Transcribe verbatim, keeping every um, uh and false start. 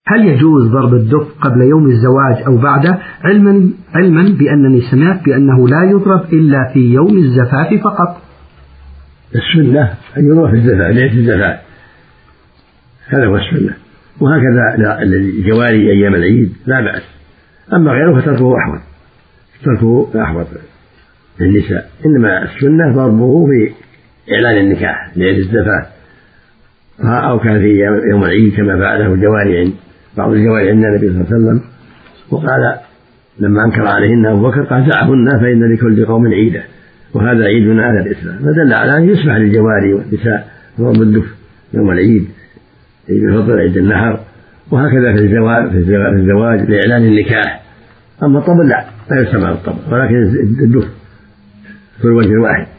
هل يجوز ضرب الدف قبل يوم الزواج أو بعده، علما, علما بأنني سمعت بأنه لا يضرب إلا في يوم الزفاف فقط؟ السنة أن يضرب في الزفاف، ليلة الزفاف، هذا هو السنة. وهكذا الجواري أيام العيد لا بأس، أما غيره فتركه أحوط، تركه أحوط للنساء. إنما السنة ضربه في إعلان النكاح ليلة الزفاف، أو كان في يوم العيد كما فعله الجواري عند بعض الجواري عند النبي صلى الله عليه وسلم، وقال لما أنكر عليهن أبو بكر قال دعهن فإن لكل قوم عيدا وهذا عيدنا أهل الإسلام، فدل على أن يسمح للجواري والنساء ضرب الدف يوم العيد، عيد الفطر، عيد النحر، وهكذا في الزواج في الزواج لإعلان النكاح. أما الطبل لا لا يسمع الطبل، ولكن الدف في الوجه الواحد.